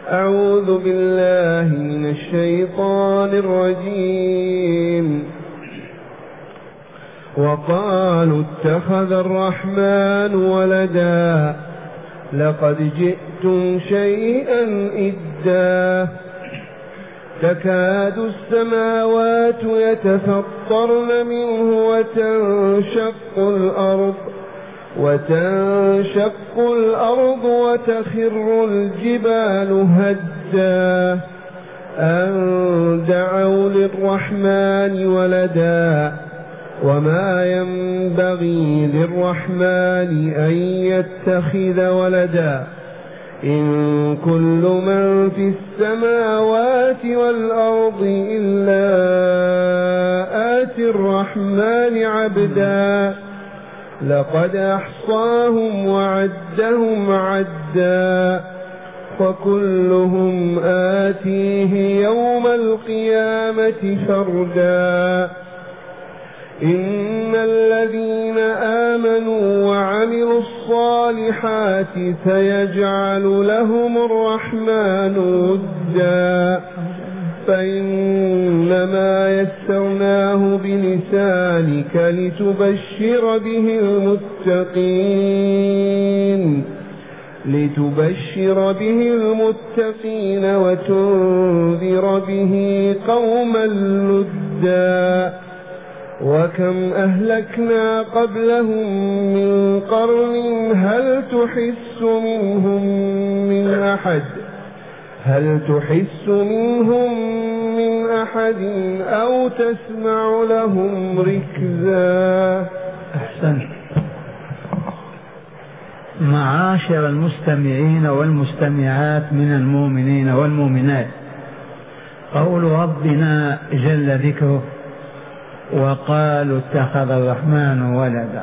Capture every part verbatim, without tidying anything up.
أعوذ بالله من الشيطان الرجيم. وقالوا اتخذ الرحمن ولدا لقد جئتم شيئا إدا تكاد السماوات يتفطرن منه وتنشق الأرض وتنشق الأرض وتخر الجبال هدا أن دعوا للرحمن ولدا وما ينبغي للرحمن أن يتخذ ولدا إن كل من في السماوات والأرض إلا آتي الرحمن عبدا لقد أحصاهم وعدهم عدا وكلهم آتيه يوم القيامة فردا إن الذين آمنوا وعملوا الصالحات سيجعل لهم الرحمن ودا فإنما يسرناه بلسانك لتبشر به المتقين لتبشر به المتقين وتنذر به قوما لدا وكم أهلكنا قبلهم من قرن هل تحس منهم من أحد هل تحس منهم من أحد أو تسمع لهم ركزا. أحسنت. معاشر المستمعين والمستمعات من المؤمنين والمؤمنات، قول ربنا جل ذكره وقالوا اتخذ الرحمن ولدا،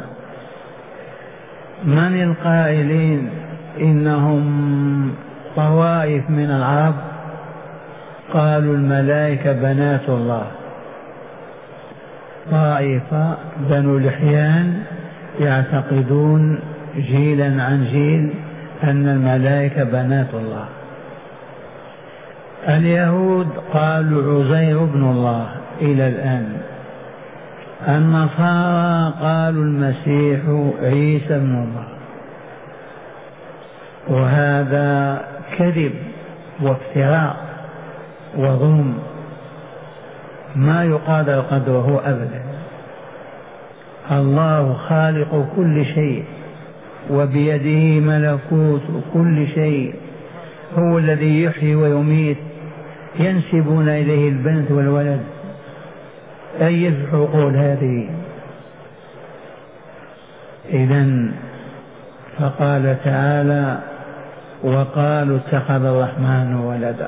من القائلين إنهم طوائف من العرب قالوا الملائكة بنات الله، طائفة بنو لحيان يعتقدون جيلا عن جيل أن الملائكة بنات الله، اليهود قالوا عزير ابن الله إلى الآن، النصارى قالوا المسيح عيسى ابن الله، وهذا كذب وافتراء وظلم ما يقادر قدره أبدا. الله خالق كل شيء وبيده ملكوت كل شيء، هو الذي يحيي ويميت، ينسبون إليه البنت والولد، أي العقول هذه؟ إذن فقال تعالى وقالوا اتخذ الرحمن ولدا.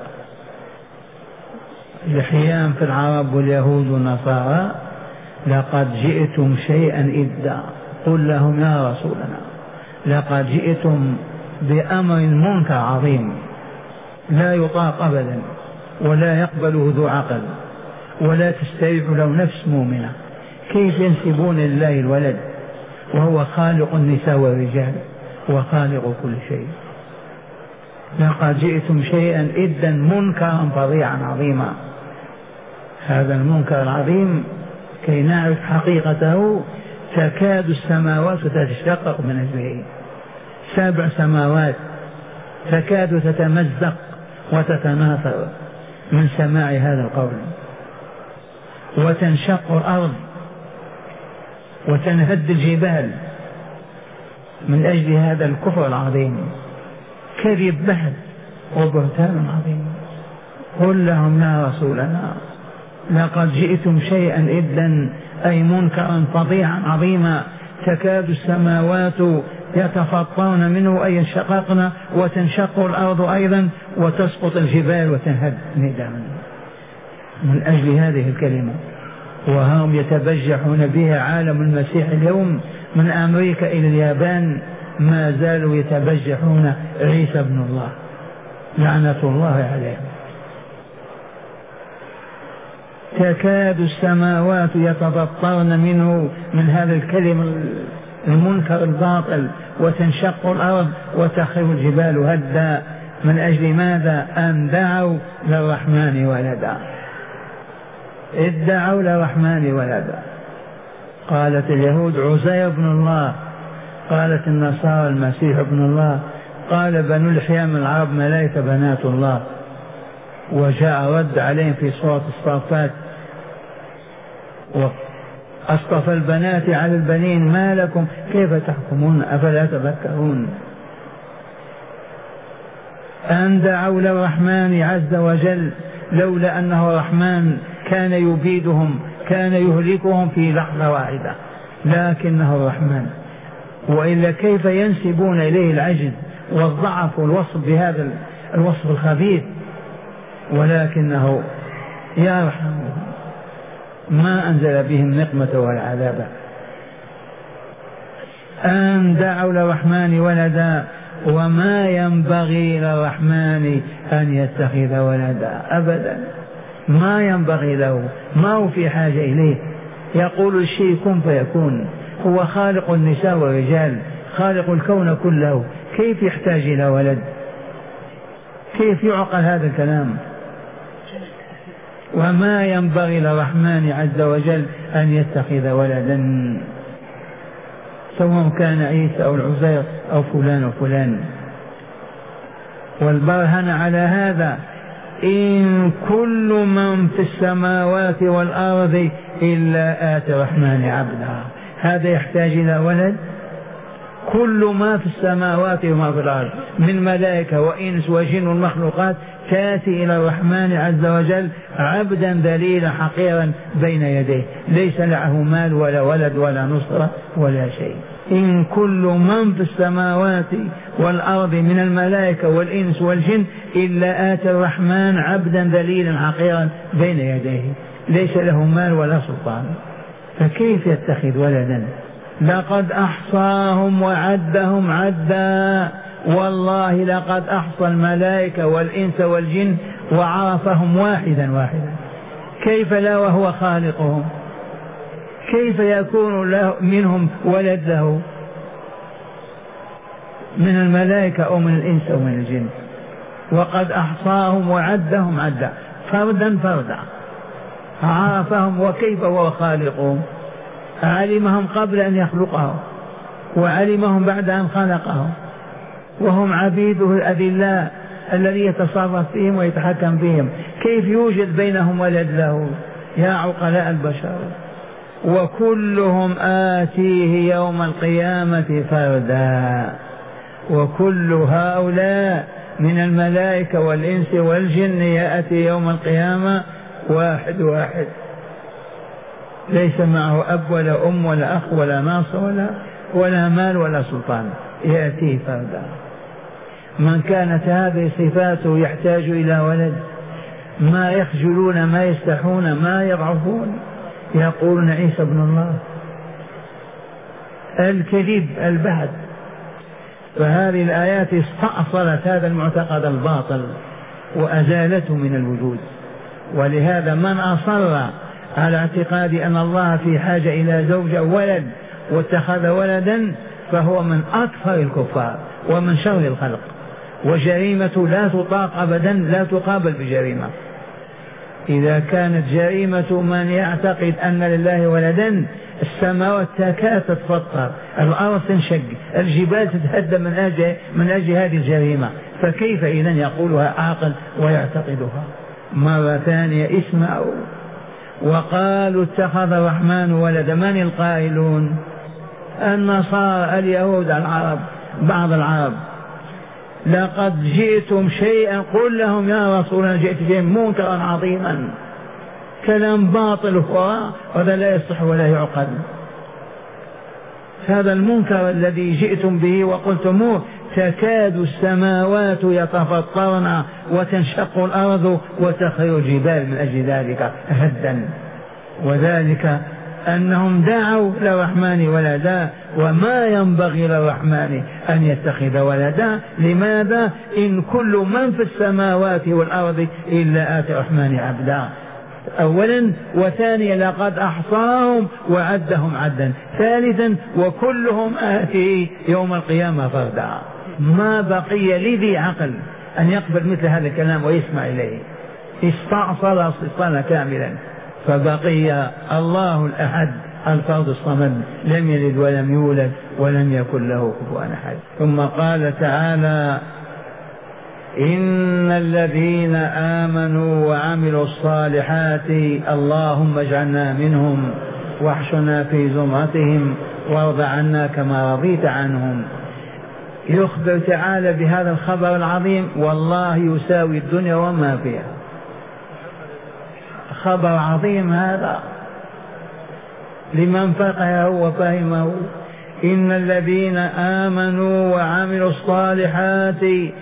لحيان في العرب واليهود والنصارى لقد جئتم شيئا إدا، قل لهم يا رسولنا لقد جئتم بأمر منكر عظيم لا يطاق أبدا ولا يقبله ذو عقل ولا تستريح له نفس مؤمنة. كيف ينسبون لله الولد وهو خالق النساء والرجال وخالق كل شيء؟ لقد جئتم شيئا إدا منكرا فظيعا عظيما. هذا المنكر العظيم كي نعرف حقيقته تكاد السماوات تتشقق من أجله، سبع سماوات تكاد تتمزق وتتناثر من سماع هذا القول، وتنشق الأرض وتنهد الجبال من أجل هذا الكفر العظيم، كذب بهت وبهتان عظيم. قل لهم يا رسولنا لقد جئتم شيئا إدا أي منكرا فظيعا عظيما، تكاد السماوات يتفطرن منه أي انشققن، وتنشق الأرض أيضا وتسقط الجبال وتنهد ندما من أجل هذه الكلمة. وهم يتبجحون بها عالم المسيح اليوم من أمريكا إلى اليابان، ما زالوا يتبجحون عيسى ابن الله لعنة الله عليه. تكاد السماوات يتفطرن منه من هذا الكلم المنكر الباطل، وتنشق الأرض وتخر الجبال هدا من أجل ماذا؟ أن دعوا للرحمن ولدا، ادعوا للرحمن ولدا. قالت اليهود عزير ابن الله، قالت النصارى المسيح ابن الله، قال بنو الحيام العرب ملائكة بنات الله. وجاء رد عليهم في سورة الصافات أصطفى البنات على البنين ما لكم كيف تحكمون أفلا تذكرون. أن دعوا للرحمن عز وجل، لولا أنه الرحمن كان يبيدهم، كان يهلكهم في لحظة واحدة، لكنه الرحمن. وإلا كيف ينسبون إليه العجز والضعف والوصف بهذا الوصف الخبيث؟ ولكنه يرحمهم، ما أنزل بهم نقمة ولا عذابا. أن دعوا للرحمن ولدا، وما ينبغي للرحمن أن يتخذ ولدا أبدا، ما ينبغي له، ما هو في حاجة إليه. يقول الشيء كن فيكون، هو خالق النساء والرجال، خالق الكون كله، كيف يحتاج إلى ولد؟ كيف يعقل هذا الكلام؟ وما ينبغي للرحمن عز وجل أن يتخذ ولدا، سواء كان عيسى أو العزير أو فلان وفلان. والبرهن على هذا إن كل من في السماوات والأرض إلا آتي الرحمن عبدا. هذا يحتاج إلى ولد؟ كل ما في السماوات وما في الأرض من ملائكة وإنس وجن والمخلوقات تأتي إلى الرحمن عز وجل عبدا ذليلا حقيرا بين يديه، ليس له مال ولا ولد ولا نصرة ولا شيء. إن كل من في السماوات والأرض من الملائكة والإنس والجن إلا آتي الرحمن عبدا ذليلا حقيرا بين يديه، ليس له مال ولا سلطان، فكيف يتخذ ولدا؟ لقد أحصاهم وعدهم عدا، والله لقد أحصى الملائكة والإنس والجن وعرفهم واحدا واحدا. كيف لا وهو خالقهم؟ كيف يكون له منهم ولد له من الملائكة أو من الإنس أو من الجن؟ وقد أحصاهم وعدهم عدا، فردا فردا عرفهم. وكيف هو خالقهم؟ علمهم قبل أن يخلقهم وعلمهم بعد أن خلقهم، وهم عبيده الأذلاء الذي يتصرف فيهم ويتحكم فيهم. كيف يوجد بينهم ولد له؟ يا عقلاء البشر. وكلهم آتيه يوم القيامة فردا، وكل هؤلاء من الملائكة والإنس والجن يأتي يوم القيامة واحد واحد، ليس معه أب ولا أم ولا أخ ولا ناصر ولا, ولا مال ولا سلطان، يأتيه فردا. من كانت هذه صفاته يحتاج إلى ولد، ما يخجلون ما يستحون ما يضعفون، يقولون عيسى ابن الله. الكذب البهت. فهذه الآيات استأصلت هذا المعتقد الباطل وأزالته من الوجود. ولهذا من أصر على اعتقاد أن الله في حاجة إلى زوج أو ولد واتخذ ولدا فهو من أكثر الكفار ومن شر الخلق، وجريمة لا تطاق أبدا، لا تقابل بجريمة. إذا كانت جريمة من يعتقد أن لله ولدا، السماوات تكاد تتفطر، الأرض تنشق، الجبال تتهدم من أجل, من أجل هذه الجريمة، فكيف إذن يقولها عاقل ويعتقدها؟ مرة ثانية اسمعوا. وقالوا اتخذ الرحمن ولدا. من القائلون؟ النصارى، اليهود، العرب، بعض العرب. لقد جئتم شيئا، قل لهم يا رسولنا جئت بهم منكرا عظيما. كلام باطل وهذا لا يصح ولا يعقل. هذا المنكر الذي جئتم به وقلتموه تكاد السماوات يتفطرن وتنشق الأرض وتخر الجبال من أجل ذلك هدا، وذلك أنهم دعوا للرحمن ولدا، وما ينبغي للرحمن أن يتخذ ولدا. لماذا؟ إن كل من في السماوات والأرض إلا آتي الرحمن عبدا، أولا. وثانيا لقد أحصاهم وعدهم عدا. ثالثا وكلهم آتي يوم القيامة فردا. ما بقي لذي عقل أن يقبل مثل هذا الكلام ويسمع إليه، استعصر استئصالا كاملا. فبقي الله الأحد الفرد الصمد لم يلد ولم يولد ولم يكن له كفوا أحد. ثم قال تعالى إن الذين آمنوا وعملوا الصالحات اللهم اجعلنا منهم واحشنا في زمرتهم وارض عنا كما رضيت عنهم. يخبر تعالى بهذا الخبر العظيم، والله يساوي الدنيا وما فيها. خبر عظيم هذا لمن فقهه وفهمه. إن الذين آمنوا وعملوا الصالحات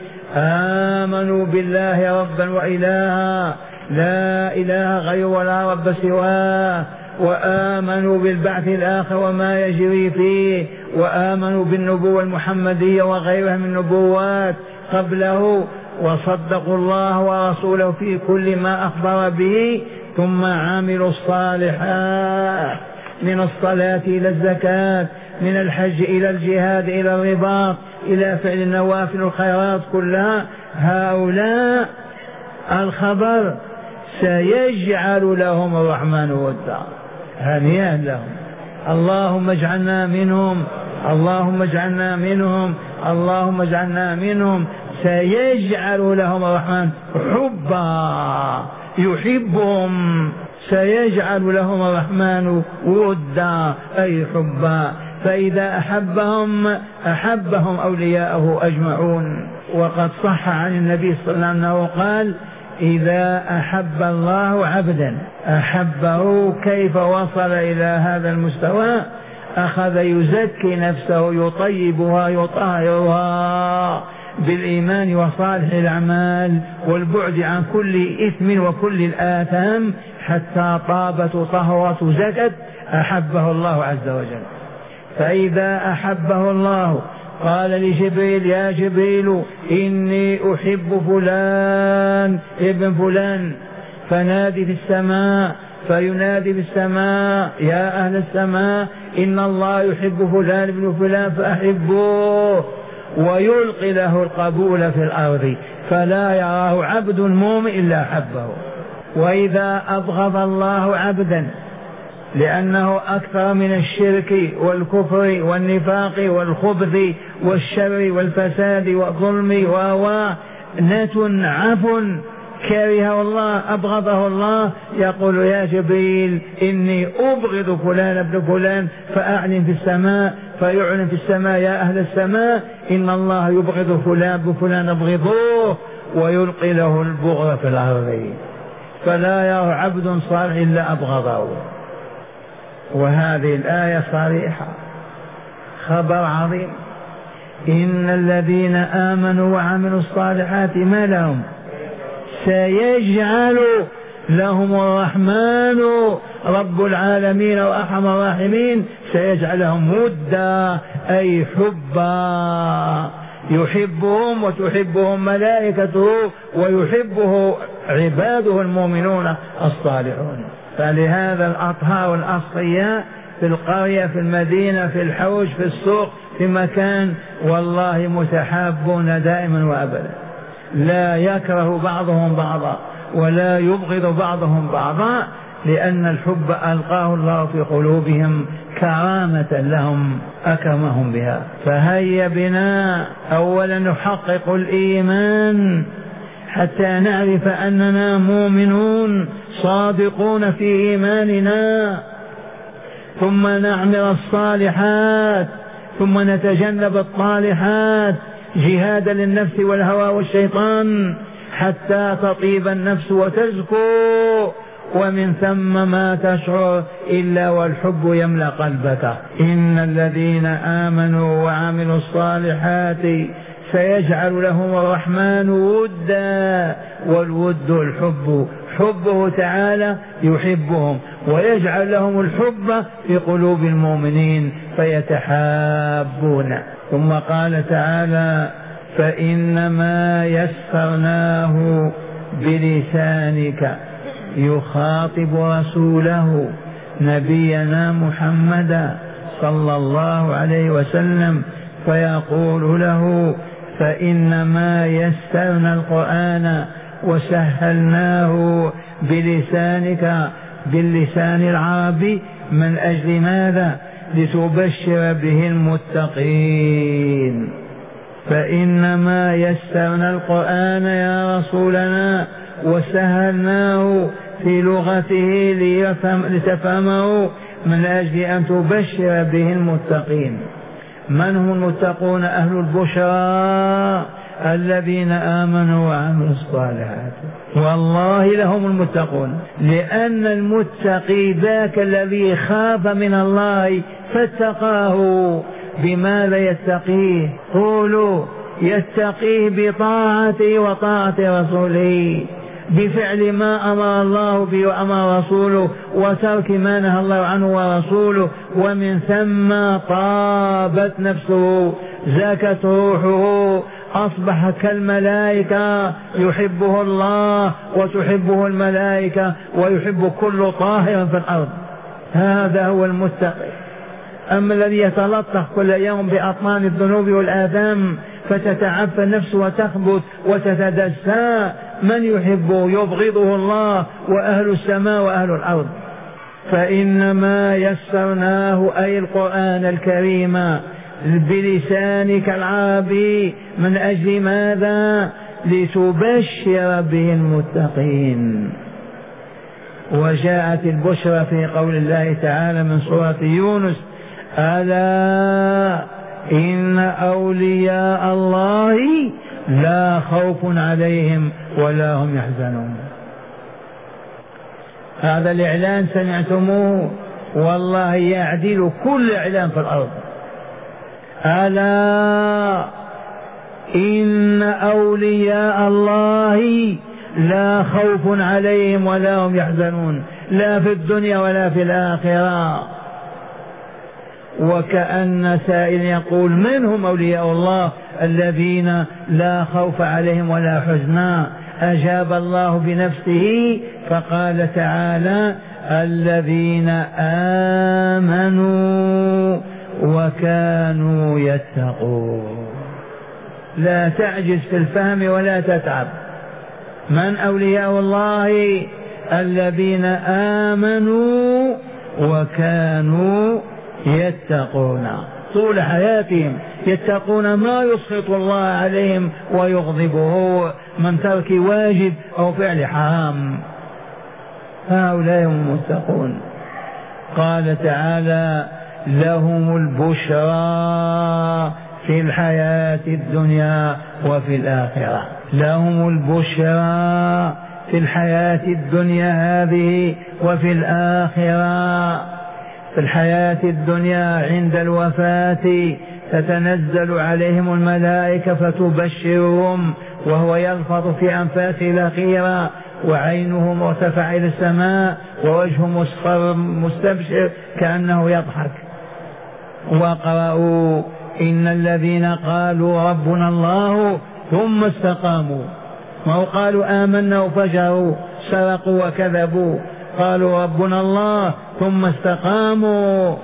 آمنوا بالله ربا وإلها لا إله غيره ولا رب سواه، وآمنوا بالبعث الآخر وما يجري فيه، وآمنوا بالنبوة المحمدية وغيرها من النبوات قبله، وصدقوا الله ورسوله في كل ما أخبر به، ثم عملوا الصالحات من الصلاة إلى الزكاة، من الحج إلى الجهاد إلى الرباط إلى فعل النوافل الخيرات كلها. هؤلاء الخبر سيجعل لهم الرحمن ودا. هنيئا لهم، اللهم اجعلنا منهم، اللهم اجعلنا منهم، اللهم اجعلنا منهم. سيجعل لهم الرحمن حبا يحبهم، سيجعل لهم الرحمن ودا أي حبا، فإذا أحبهم أحبهم أولياءه أجمعون. وقد صح عن النبي صلى الله عليه وسلم أنه قال إذا أحب الله عبدا أحبه. كيف وصل إلى هذا المستوى؟ أخذ يزكي نفسه يطيبها يطهرها بالإيمان وصالح الأعمال والبعد عن كل إثم وكل الآثام حتى طابت وطهرت وزكت، أحبه الله عز وجل. فإذا أحبه الله قال لجبريل يا جبريل إني أحب فلان ابن فلان، فنادي في السماء فينادي في السماء يا أهل السماء إن الله يحب فلان ابن فلان فأحبوه، ويلقي له القبول في الأرض فلا يراه عبد مؤمن إلا أحبه. وإذا أبغض الله عبدا لأنه أكثر من الشرك والكفر والنفاق والخبث والشر والفساد والظلم ونة عفن كرهه الله أبغضه الله، يقول يا جبريل إني أبغض فلان ابن فلان فأعلن في السماء، فيعلن في السماء يا أهل السماء إن الله يبغض فلان ابن فلان أبغضوه، ويلقي له البغض في الأرض فلا يرى عبد صالح إلا أبغضه. وهذه الآية صريحة، خبر عظيم. إن الذين آمنوا وعملوا الصالحات ما لهم؟ سيجعل لهم الرحمن رب العالمين وأرحم الراحمين سيجعل لهم ودا أي حبا، يحبهم وتحبهم ملائكته ويحبه عباده المؤمنون الصالحون. فلهذا الأطهار الأصفياء في القرية في المدينة في الحوش في السوق في مكان والله متحابون دائما وأبدا، لا يكره بعضهم بعضا ولا يبغض بعضهم بعضا، لأن الحب ألقاه الله في قلوبهم كرامة لهم أكرمهم بها. فهيا بنا أولا نحقق الإيمان حتى نعرف أننا مؤمنون صادقون في إيماننا، ثم نعمل الصالحات، ثم نتجنب الطالحات جهادا للنفس والهوى والشيطان حتى تطيب النفس وتزكو، ومن ثم ما تشعر إلا والحب يملأ قلبك. إن الذين آمنوا وعملوا الصالحات سيجعل لهم الرحمن ودا، والود الحب، حبه تعالى يحبهم ويجعل لهم الحب في قلوب المؤمنين فيتحابون. ثم قال تعالى فإنما يسرناه بلسانك، يخاطب رسوله نبينا محمدا صلى الله عليه وسلم فيقول له فإنما يسرنا القرآن وسهلناه بلسانك باللسان العربي من أجل ماذا؟ لتبشر به المتقين. فإنما يسرنا القرآن يا رسولنا وسهلناه في لغته لتفهمه من أجل أن تبشر به المتقين. من هم المتقون؟ أهل البشرى الذين آمنوا وعملوا الصالحات، والله لهم المتقون. لأن المتقي ذاك الذي خاف من الله فاتقاه. بماذا يتقيه؟ قولوا يتقيه بطاعته وطاعة رسوله، بفعل ما أمر الله به وأمر رسوله وترك ما نهى الله عنه ورسوله، ومن ثم طابت نفسه زكت روحه أصبح كالملائكة يحبه الله وتحبه الملائكة ويحب كل طاهر في الأرض. هذا هو المتقي. أما الذي يتلطخ كل يوم بأطنان الذنوب والآثام فتتعفى نفسه وتخبث وتتدسى، من يحبه؟ يبغضه الله وأهل السماء وأهل الأرض. فإنما يسرناه أي القرآن الكريم بلسانك العربي من أجل ماذا؟ لتبشر به المتقين. وجاءت البشرى في قول الله تعالى من سورة يونس: ألا إن أولياء الله لا خوف عليهم ولا هم يحزنون. هذا الإعلان سمعتموه؟ والله يعدل كل إعلان في الأرض. ألا إن أولياء الله لا خوف عليهم ولا هم يحزنون، لا في الدنيا ولا في الآخرة. وكأن سائل يقول: من هم أولياء الله الذين لا خوف عليهم ولا حزنا؟ أجاب الله بنفسه فقال تعالى: الذين آمنوا وكانوا يتقون. لا تعجز في الفهم ولا تتعب. من أولياء الله؟ الذين آمنوا وكانوا يتقون، طول حياتهم يتقون ما يسخط الله عليهم ويغضبه من ترك واجب أو فعل حرام. هؤلاء هم المتقون. قال تعالى: لهم البشرى في الحياة الدنيا وفي الآخرة. لهم البشرى في الحياة الدنيا هذه وفي الآخرة. في الحياة الدنيا عند الوفاة تتنزل عليهم الملائكة فتبشرهم وهو يلفظ في أنفاسه الأخيرة وعينه مرتفع إلى السماء ووجهه مصفر مستبشر كأنه يضحك. وقرأوا: إن الذين قالوا ربنا الله ثم استقاموا. ما هو قالوا آمنا وفجروا سرقوا وكذبوا، قالوا ربنا الله ثم استقاموا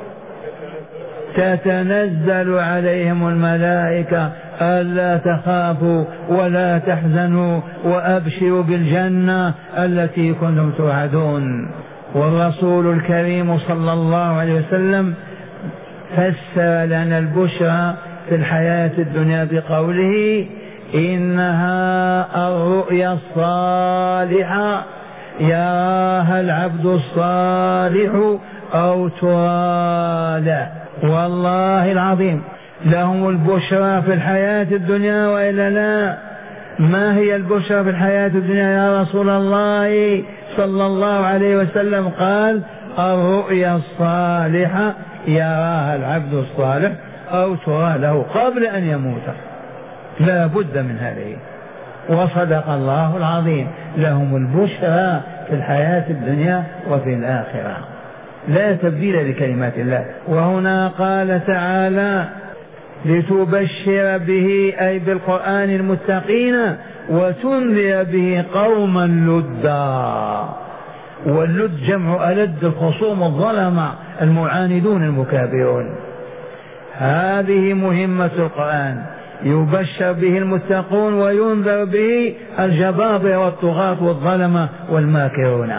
تتنزل عليهم الملائكة ألا تخافوا ولا تحزنوا وأبشروا بالجنة التي كنتم توعدون. والرسول الكريم صلى الله عليه وسلم فسر لنا البشرى في الحياة الدنيا بقوله: إنها الرؤيا الصالحة يراها العبد الصالح أو ترى له. والله العظيم لهم البشرى في الحياة الدنيا وإلا لا؟ ما هي البشرى في الحياة الدنيا يا رسول الله صلى الله عليه وسلم؟ قال: الرؤيا الصالحة يراها العبد الصالح أو ترى له قبل أن يموت. لا بد من هذه. وصدق الله العظيم، لهم البشرى في الحياة الدنيا وفي الآخرة. لا تبديل لكلمات الله. وهنا قال تعالى: لتبشر به أي بالقرآن المتقين وتنذر به قوما لدا. واللد جمع ألد، الخصوم الظلمة المعاندون المكابرون. هذه مهمة القرآن، يبشر به المتقون وينذر به الجبابرة والطغاة والظلمة والماكرون،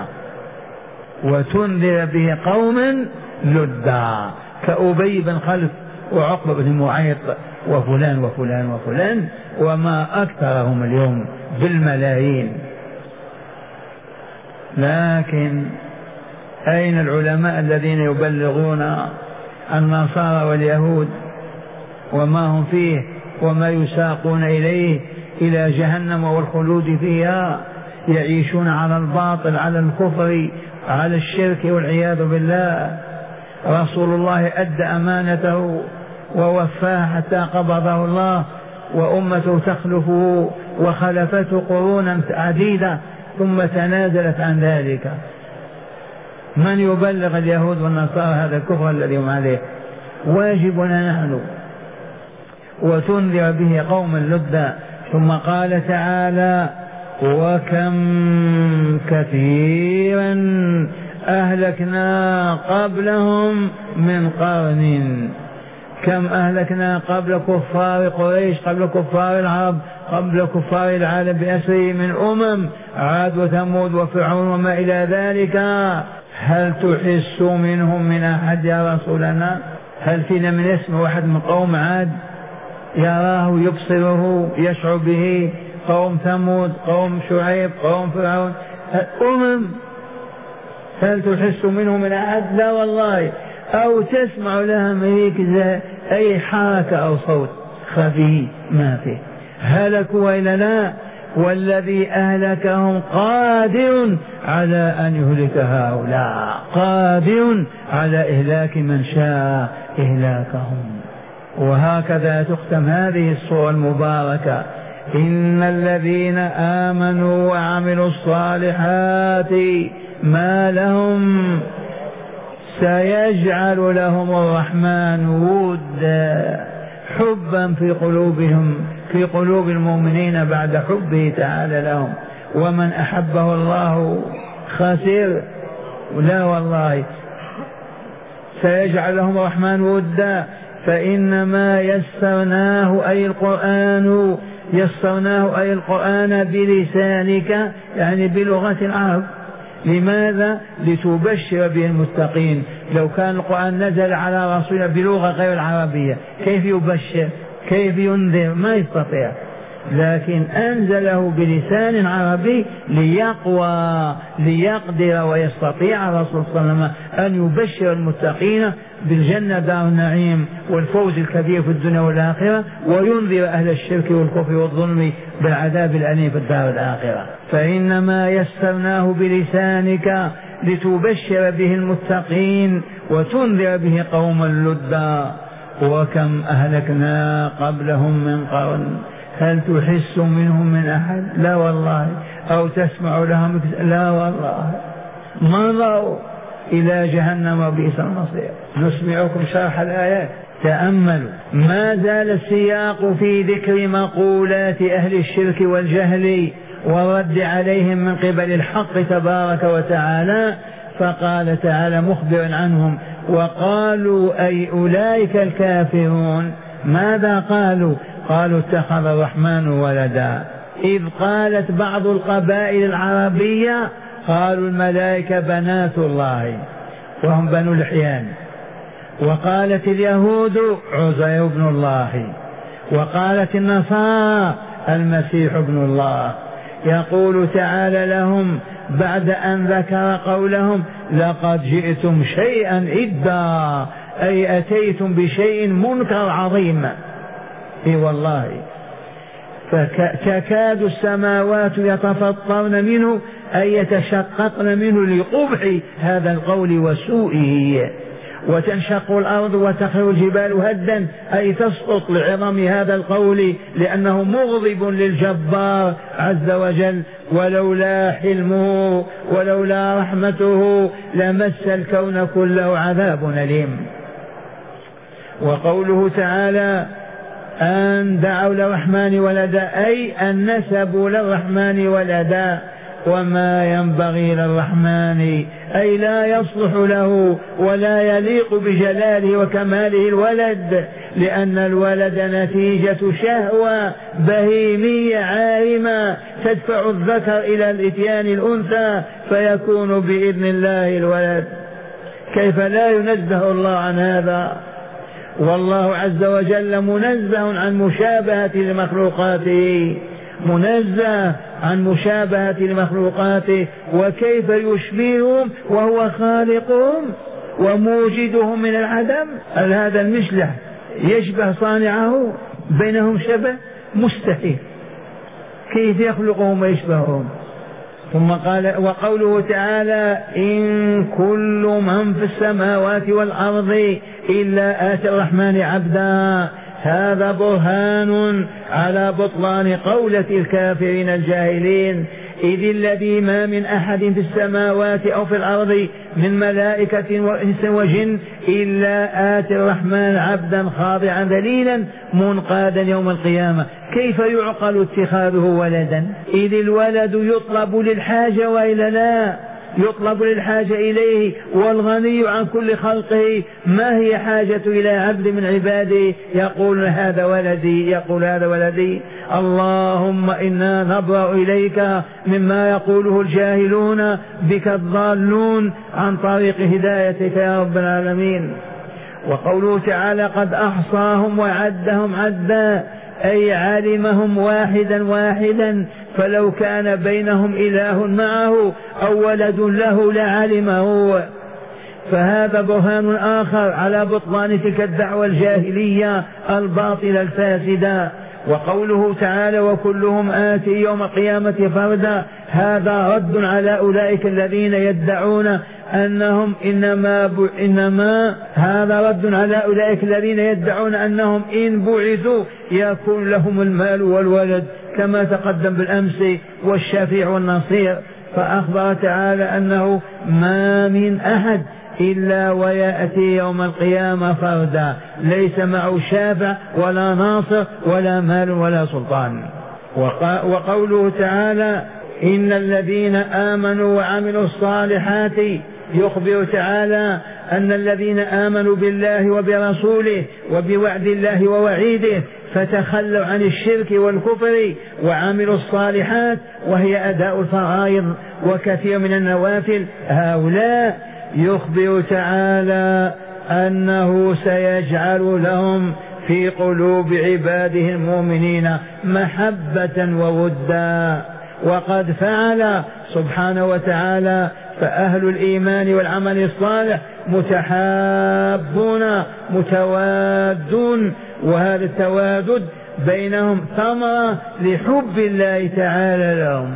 وتنذر به قوما لدا كأبي بن خلف وعقبة بن معيط وفلان وفلان وفلان، وما أكثرهم اليوم بالملايين. لكن أين العلماء الذين يبلغون النصارى واليهود وما هم فيه وما يساقون إليه إلى جهنم والخلود فيها؟ يعيشون على الباطل، على الكفر، على الشرك والعياذ بالله. رسول الله أدى أمانته ووفاه حتى قبضه الله، وأمته تخلفه وخلفته قرونا عديدة ثم تنازلت عن ذلك. من يبلغ اليهود والنصارى هذا الكفر الذي هم عليه؟ واجبنا نحن. وتنذر به قوما لدا. ثم قال تعالى: وكم كثيرا أهلكنا قبلهم من قرن. كم أهلكنا قبل كفار قريش، قبل كفار العرب، قبل كفار العالم بأسره من أمم، عاد وثمود وفرعون وما إلى ذلك. هل تحس منهم من أحد يا رسولنا؟ هل فينا من اسم واحد من قوم عاد يراه يبصره يشعر به؟ قوم ثمود، قوم شعيب، قوم فرعون، أمم، هل تحس منهم من أحد؟ لا والله. أو تسمع لها مليك أي حركة أو صوت خفي ما فيه. هلكوا وإلا لا؟ والذي أهلكهم قادر على أن يهلك هؤلاء، قادر على إهلاك من شاء إهلاكهم. وهكذا تختم هذه الصورة المباركة: إن الذين آمنوا وعملوا الصالحات ما لهم سيجعل لهم الرحمن ودا، حبا في قلوبهم، في قلوب المؤمنين بعد حبه تعالى لهم. ومن أحبه الله خسر، لا والله. سيجعل لهم الرحمن ودا، فإنما يسرناه أي القرآن، يسرناه أي القرآن بلسانك، يعني بلغة العرب. لماذا؟ لتبشر به المتقين. لو كان القرآن نزل على رسولنا بلغة غير العربية كيف يبشر؟ كيف ينذر؟ ما يستطيع. لكن أنزله بلسان عربي ليقوى، ليقدر ويستطيع الرسول صلى الله عليه وسلم أن يبشر المتقين بالجنة دار النعيم والفوز الكبير في الدنيا والآخرة، وينذر أهل الشرك والكفر والظلم بالعذاب الأليم في الدار الآخرة. فإنما يسرناه بلسانك لتبشر به المتقين وتنذر به قوما لدا. وكم أهلكنا قبلهم من قرن هل تحس منهم من أحد؟ لا والله. أو تسمع لهم؟ لا والله. مضوا إلى جهنم وبئس المصير. نسمعكم شرح الآيات. تأملوا، ما زال السياق في ذكر مقولات أهل الشرك والجهل والرد عليهم من قبل الحق تبارك وتعالى. فقال تعالى مخبرا عنهم: وقالوا أي أولئك الكافرون. ماذا قالوا؟ قالوا اتخذ الرحمن ولدا. إذ قالت بعض القبائل العربية قالوا الملائكة بنات الله وهم بنو الحيان، وقالت اليهود عزير ابن الله، وقالت النصارى المسيح ابن الله. يقول تعالى لهم بعد أن ذكر قولهم: لقد جئتم شيئا إدا، أي أتيتم بشيء منكر عظيم. اي والله، فتكاد السماوات يتفطرن منه أي يتشققن منه لقبح هذا القول وسوءه، وتنشق الأرض وتخر الجبال هدا أي تسقط لعظم هذا القول، لأنه مغضب للجبار عز وجل. ولولا حلمه ولولا رحمته لمس الكون كله عذاب أليم. وقوله تعالى: أن دعوا للرحمن ولدا، أي أن نسبوا للرحمن ولدا، وما ينبغي للرحمن أي لا يصلح له ولا يليق بجلاله وكماله الولد، لأن الولد نتيجة شهوة بهيمية عارمة تدفع الذكر إلى الإتيان الأنثى فيكون بإذن الله الولد. كيف لا ينزه الله عن هذا؟ والله عز وجل منزه عن مشابهة لمخلوقاته، منزه عن مشابهة لمخلوقاته، وكيف يشبههم وهو خالقهم وموجدهم من العدم؟ هل هذا المشلح يشبه صانعه؟ بينهم شبه مستحيل، كيف يخلقهم ويشبههم؟ ثم قال وقوله تعالى إن كل من في السماوات والأرض إلا آتي الرحمن عبدا، هذا برهان على بطلان قولة الكافرين الجاهلين، إذ الذي ما من أحد في السماوات أو في الأرض من ملائكة وإنس وجن إلا آتي الرحمن عبدا خاضعا ذليلا منقادا يوم القيامة. كيف يعقل اتخاذه ولدا؟ إذ الولد يطلب للحاجة وإلا لا؟ يطلب للحاجة إليه، والغني عن كل خلقه ما هي حاجة إلى عبد من عباده يقول هذا ولدي، يقول هذا ولدي؟ اللهم إنا نبرأ إليك مما يقوله الجاهلون بك الضالون عن طريق هدايتك يا رب العالمين. وقوله تعالى قد أحصاهم وعدهم عدا، أي علمهم واحدا واحدا، فلو كان بينهم إله معه أو ولد له لعلمه. فهذا برهان آخر على بطلان تلك الدعوة الجاهلية الباطلة الفاسدة. وقوله تعالى وكلهم آتي يوم القيامة فردا، هذا رد على أولئك الذين يدعون أنهم إنما, ب... إنما هذا رد على أولئك الذين يدعون أنهم إن بعثوا يكون لهم المال والولد كما تقدم بالأمس والشفيع والنصير. فأخبر تعالى أنه ما من أحد إلا ويأتي يوم القيامة فردا، ليس معه شافع ولا ناصر ولا مال ولا سلطان. وقوله تعالى إن الذين آمنوا وعملوا الصالحات، يخبر تعالى أن الذين آمنوا بالله وبرسوله وبوعد الله ووعيده فتخلوا عن الشرك والكفر وعملوا الصالحات وهي أداء الفرائض وكثير من النوافل، هؤلاء يخبر تعالى أنه سيجعل لهم في قلوب عباده المؤمنين محبة وودا، وقد فعل سبحانه وتعالى. فأهل الإيمان والعمل الصالح متحابون متوادون، وهذا التوادد بينهم ثمرة لحب الله تعالى لهم.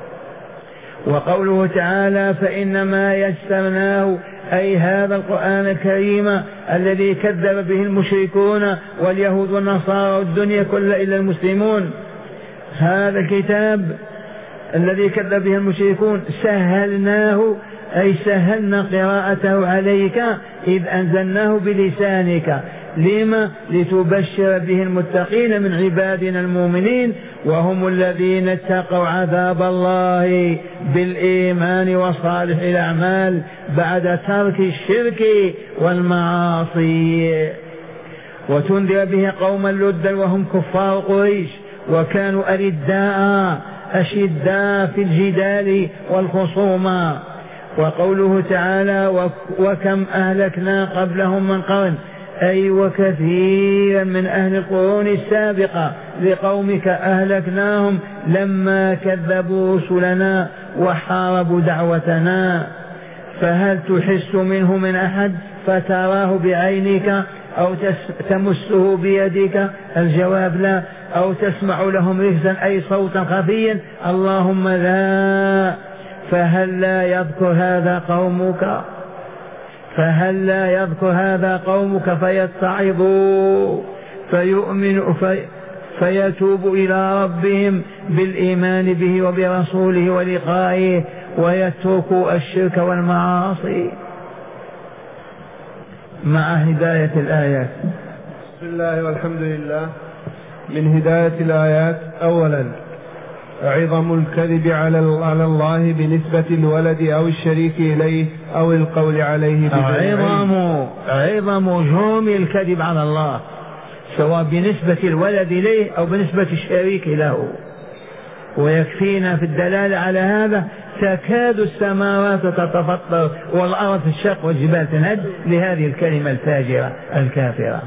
وقوله تعالى فإنما يسرناه، أي هذا القرآن الكريم الذي كذب به المشركون واليهود والنصارى والدنيا كلها إلا المسلمون، هذا الكتاب الذي كذب به المشركون سهلناه، أي سهلنا قراءته عليك إذ أنزلناه بلسانك. لما؟ لتبشر به المتقين من عبادنا المؤمنين، وهم الذين اتقوا عذاب الله بالإيمان وصالح الأعمال بعد ترك الشرك والمعاصي. وتنذر به قوما لدا وهم كفار قريش، وكانوا أرداء أشداء في الجدال والخصومة. وقوله تعالى وكم أهلكنا قبلهم من قرن، أي وكثيرا من أهل القرون السابقة لقومك أهلكناهم لما كذبوا رسلنا وحاربوا دعوتنا. فهل تحس منه من أحد فتراه بعينك أو تمسه بيدك؟ الجواب لا. أو تسمع لهم ركزا أي صوتا خفيا؟ اللهم لا. فهل لا يذكر هذا قومك فهل لا يذكر هذا قومك فيتعظوا فيؤمنوا في فيتوبوا إلى ربهم بالإيمان به وبرسوله ولقائه ويتركوا الشرك والمعاصي؟ مع هداية الآيات. بسم الله والحمد لله. من هداية الآيات: أولا عظم الكذب على الله بنسبة الولد أو الشريك إليه أو القول عليه عظم عظم جرم الكذب على الله سواء بنسبة الولد إليه أو بنسبة الشريك له. ويكفينا في الدلالة على هذا تكاد السماوات تتفطر والأرض تشق والجبال تنهد لهذه الكلمة الفاجرة الكافرة.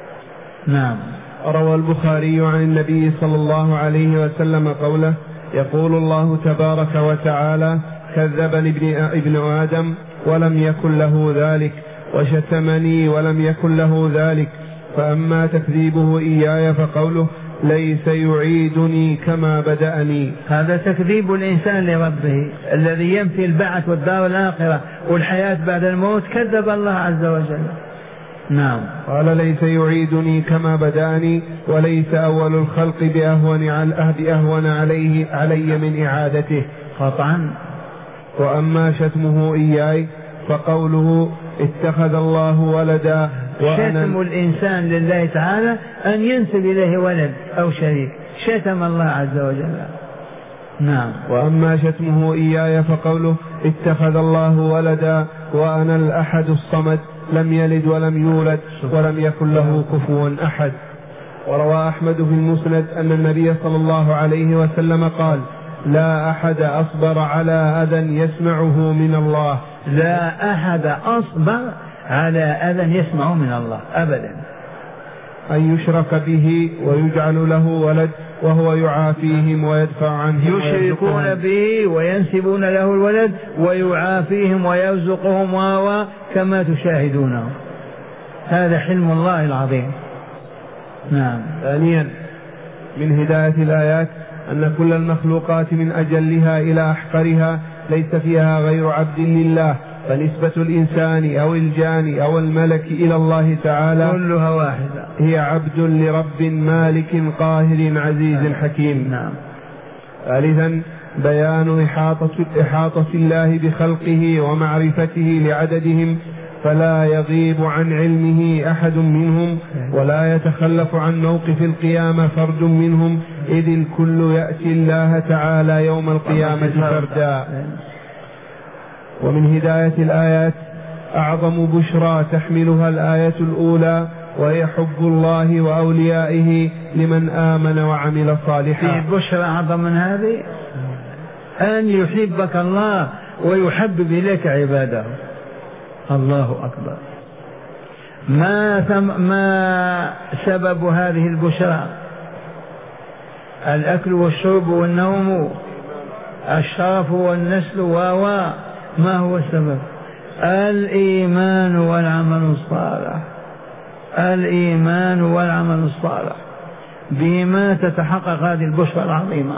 نعم. روى البخاري عن النبي صلى الله عليه وسلم قوله: يقول الله تبارك وتعالى: كذبني ابن, ابن آدم ولم يكن له ذلك، وشتمني ولم يكن له ذلك، فأما تكذيبه إياي فقوله: ليس يعيدني كما بدأني. هذا تكذيب الإنسان لربه الذي ينفي البعث والدار الآخرة والحياة بعد الموت، كذب الله عز وجل. نعم. قال: ليس يعيدني كما بدأني، وليس أول الخلق بأهون, على بأهون عليه علي من إعادته. قطعا. وأما شتمه إياي فقوله: اتخذ الله ولدا. شتم الإنسان لله تعالى أن ينسب إليه ولد أو شريك، شتم الله عز وجل. نعم. وأما شتمه إياي فقوله: اتخذ الله ولدا وأنا الأحد الصمد لم يلد ولم يولد ولم يكن له كفوا أحد. وروى أحمد في المسند أن النبي صلى الله عليه وسلم قال: لا أحد أصبر على أذى يسمعه من الله. لا أحد أصبر على أذى يسمعه من الله أبدا. أن يشرك به ويجعل له ولد وهو يعافيهم ويدفع عنهم. يشركون به وينسبون له الولد ويعافيهم ويرزقهم وهو كما تشاهدونه. هذا حلم الله العظيم. نعم. ثانيا من هداية الآيات أن كل المخلوقات من أجلها إلى أحقرها ليس فيها غير عبد لله، فنسبة الإنسان أو الجان أو الملك إلى الله تعالى كلها واحدة، هي عبد لرب مالك قاهر عزيز حكيم. نعم. ثالثا بيان إحاطة, إحاطة الله بخلقه ومعرفته لعددهم، فلا يغيب عن علمه أحد منهم ولا يتخلف عن موقف القيامة فرد منهم، إذ الكل يأتي الله تعالى يوم القيامة فردا. ومن هداية الآيات أعظم بشرى تحملها الآية الأولى، وهي حب الله وأوليائه لمن آمن وعمل صالحا. في بشرى أعظم من هذه؟ أن يحبك الله ويحبب إليك عباده. الله أكبر. ما, ثم ما سبب هذه البشرى؟ الأكل والشرب والنوم، الشرف والنسل و ما هو السبب؟ الإيمان والعمل الصالح. الإيمان والعمل الصالح بما تتحقق هذه البشرى العظيمة.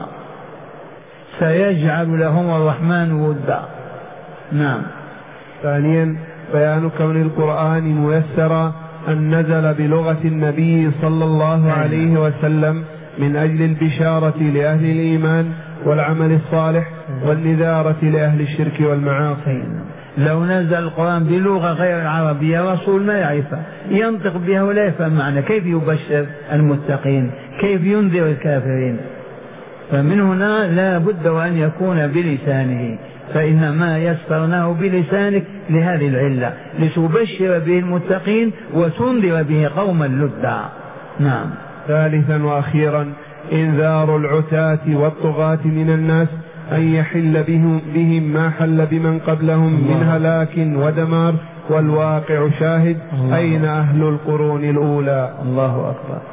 سيجعل لهم الرحمن ودا. نعم. ثانيا بيان كون القرآن ميسرا أن نزل بلغة النبي صلى الله عليه وسلم من أجل البشارة لأهل الإيمان والعمل الصالح والنذارة لأهل الشرك والمعاصي. لو نزل القرآن بلغة غير العربية رسول ما يعرفها، ينطق بها ولا يفهم معنى، كيف يبشر المتقين؟ كيف ينذر الكافرين؟ فمن هنا لا بد وأن يكون بلسانه، فإنما يسرناه بلسانك لهذه العلة، لتبشر به المتقين وتنذر به قوما لدا. نعم. ثالثا وأخيرا إنذار العتاة والطغاة من الناس أن يحل بهم, بهم ما حل بمن قبلهم من هلاك ودمار، والواقع شاهد. أين أهل القرون الأولى؟ الله أكبر.